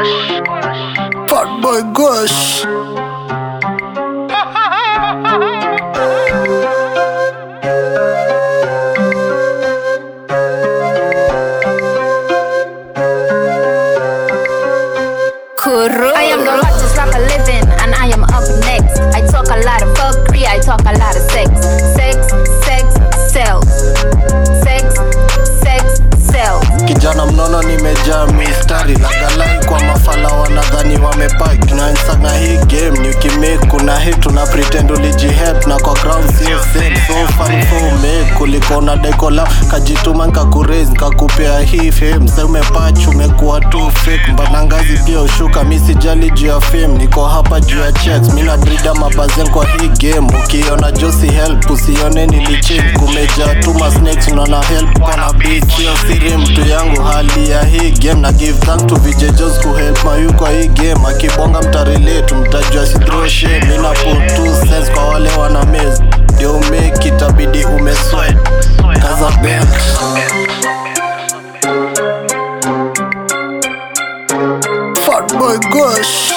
Fatboy Gosh. I am the hottest rapper living, and I am up next. I talk a lot of fuckery, I talk a lot of sex. Sex, sex, sells. Sex, sex, sells. Kijana mnono nimejaa mistari, lagalai kwa mafala wanadhani wamepaki. Tunaensanga hii game, ni ukimake kuna hit, tuna pretend ulijihelp na kwa ground sio same. So funny for me, kuliko na dekola kajituma nkakuraise, nkakupea hii fame. Sasa umepatch, umekuwa too fake, mbana ngazi pia ushuka. Mi sijali juu ya fame, niko hapa juu ya checks. Mina drida mabazen kwa hii game, ukiona Josie help, usione nilichange. Kumejaa tuma snakes, unaona help kona bitch. Yo siri mtu yangu hali ya hii game, na give thanks to VJ Jones kuhelp mayu kwa hii game. Akibonga mtarelate, mtajua si throw shame. Mina put 2 cents kwa wale wana mez, ndio make itabidi umesweat. Kaza back Fatboy Gosh.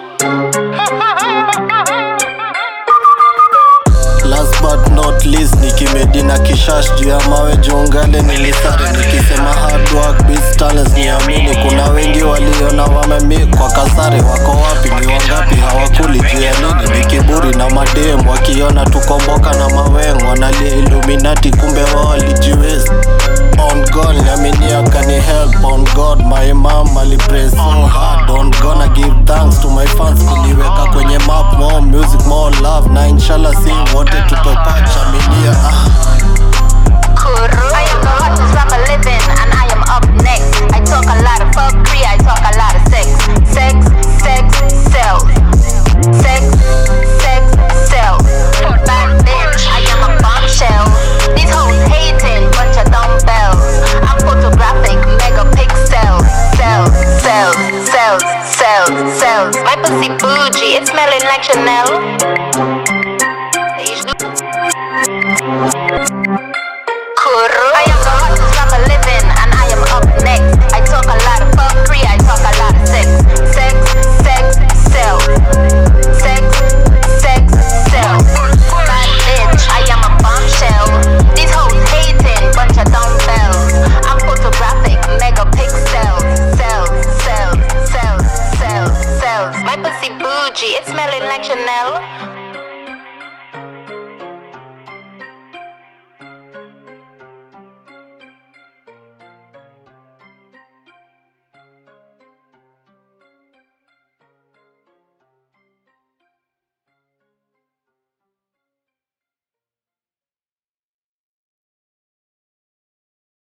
Last but not least, nikimedi na kishash juu ya mawe jungale nilisare. Nikisema hard work beats talents, niamini kuna wengi waliona wamemi kwa kasare. Wako wapi? Ni wangapi hawakuli juu ya nini? Ni kiburi na madem, wakiona tukomboka na maweng, wanalia Illuminati kumbe wao walijiweza. On God, niamini akani help. On God, my mom alipray so hard. On gonna give thanks to my fans, kuniweka kwenye map. More music, more love, na inshallah si wote tutopatch. Aminia I am the hottest rapper living, and I am up next. I talk a lot of fuckery, I talk a lot of sex. Sex, sex, sells. Sex, sex, sells. Bad bitch, I am a bombshell. These hoes hating, bunch of dumbbells. I'm photographic, megapixels. Sells, sells, sells, sells, sells. My pussy bougie, it's smelling like Chanel. I am the